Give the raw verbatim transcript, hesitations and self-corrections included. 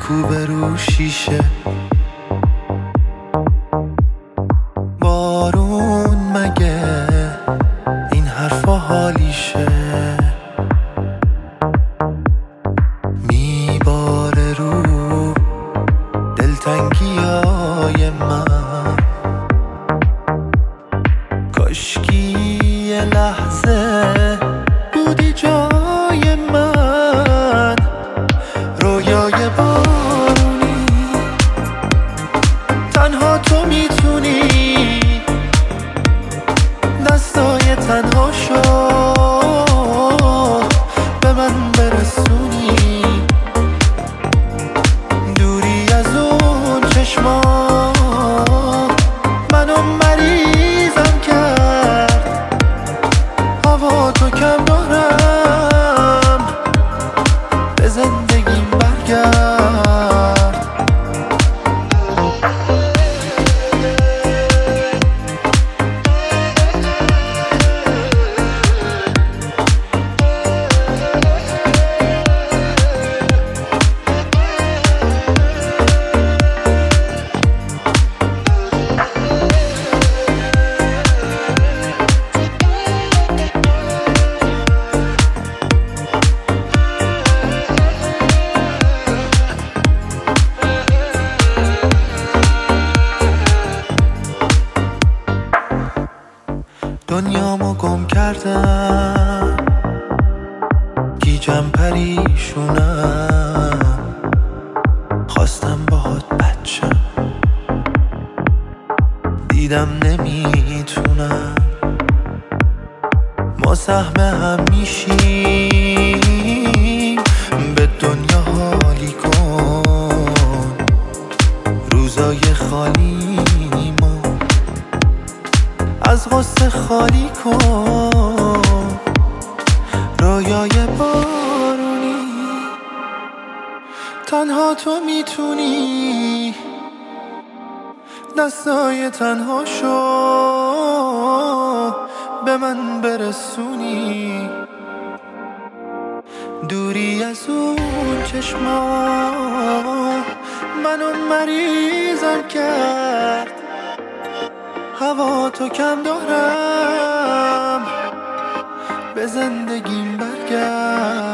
میکوبه رو شیشه، بارون مگه این حرفا حالیشه، میباره رو دلتنگیای من. کاشکی یه لحظه بودی جای من، رویای بارونی تنها تو میتونی دستای تنهاشو به من برسونی. دوری از اون چشما منو مریضم کرد، هوا تو کم دارم، به زندگیم برگرد. دنیامو گم کردم، گیجم پریشونم، خواستم باهات بچم، دیدم نمیتونم. ما سهم هم میشیم، به دنیا حالی کن روزای خالیمو، از غصه خالی کن. رویای بارونی تنها تو میتونی دستای تنهاشو به من برسونی. دوری از اون چشما منو مریضم کرد، هوا تو کم دارم، به زندگیم برگرد.